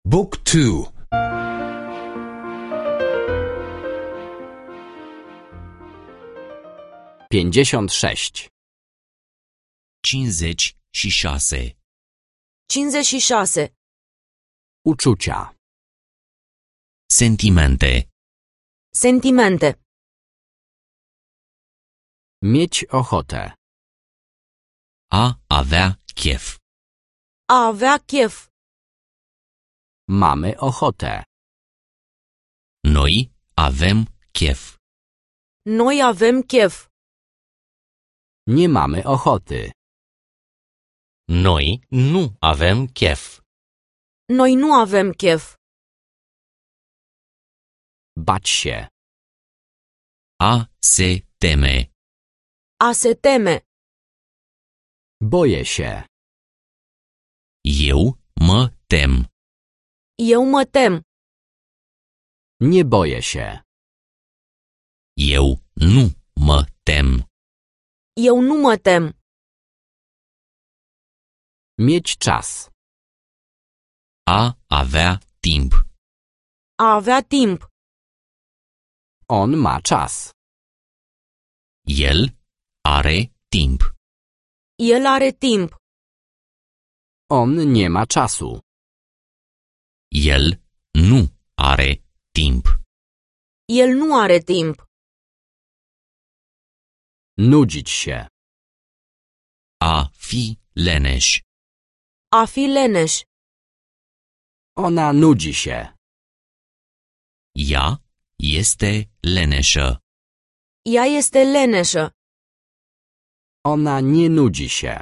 Book 2. 56. 56. 56. Uczucia. Sentimente. Sentimente. Mieć ochotę. A avea chef. A avea chef. Mamy ochotę. Noi avem chef. Noi avem chef. Nie mamy ochoty. Noi nu avem chef. Noi nu avem chef. Bać się. A se teme. A se teme. Boję się. Eu mă tem. Eu mă tem. Nie boję się. Eu nu mă tem. Eu nu mă tem. Mieć czas. A avea timp. A avea timp. On ma czas. El are timp. El are timp. On nie ma czasu. El nu are timp. El nu are timp. Nudzić się. A fi leneș. A fi leneș. Ona nudzi się. Ea este leneșă. Ea este leneșă. Ona nie nudzi się.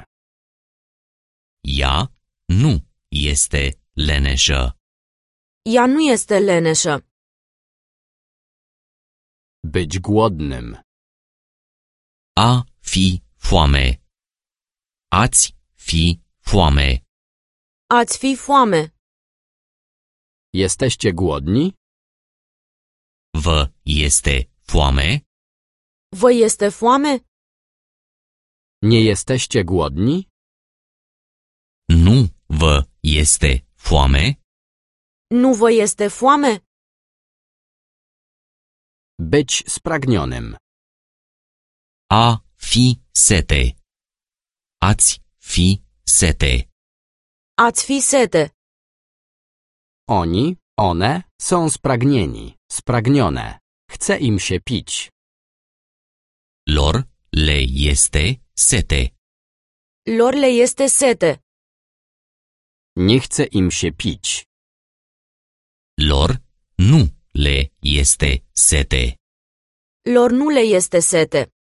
Ea nu este leneșă. Ea nu este leneșă. Być głodnym. A fi foame. Ați fi foame. Ați fi foame. Jesteście głodni? Vă este foame? Vă este foame? Nie jesteście głodni? Nu vă este foame? Nu vă este foame? Być spragnionym. A fi sete. Ați fi sete. Ați fi sete. Oni, one są spragnieni, spragnione. Chce im się pić. Lor le este sete. Lor le este sete. Nie chce im się pić. Lor nu le este sete. Lor nu le este sete.